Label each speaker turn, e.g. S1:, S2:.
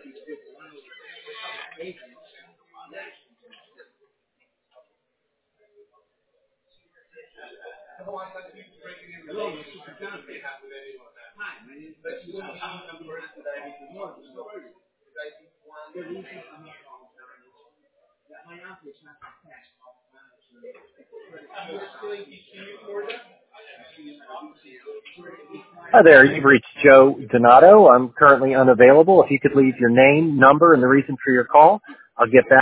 S1: Hi there, you've reached Joe Donato. I'm currently unavailable. If you could leave your name, number, and the reason for your call, I'll get back.